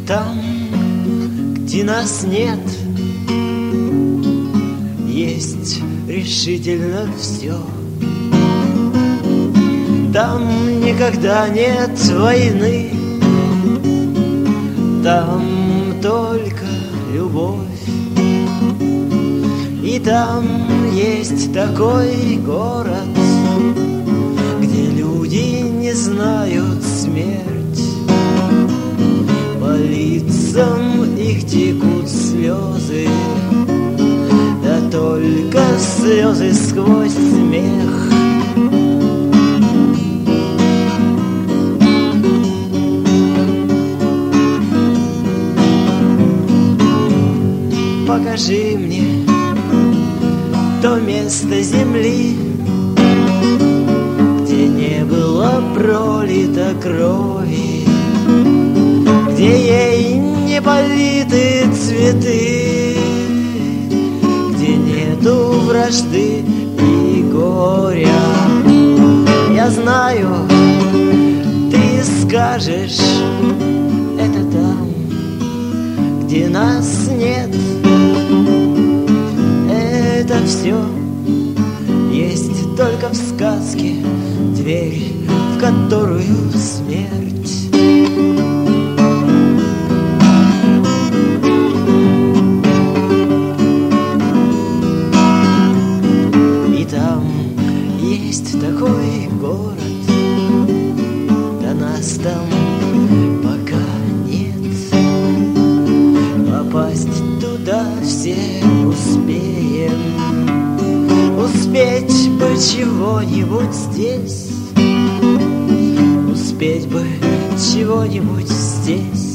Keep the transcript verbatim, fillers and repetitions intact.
Там, где нас нет, есть решительно все. Там никогда нет войны, там только любовь. И там есть такой город, где люди не знают смерть. По лицам их текут слезы, да только слезы сквозь смех. Покажи мне то место земли, где не было пролито крови, где ей не политы цветы, где нету вражды и горя. Я знаю, ты скажешь, это там, где нас нет. Это все есть только в сказке, дверь, в которую смерть. И там есть такой город, да нас там пока нет. Попасть туда все успеем, успеть бы чего-нибудь здесь, успеть бы чего-нибудь здесь.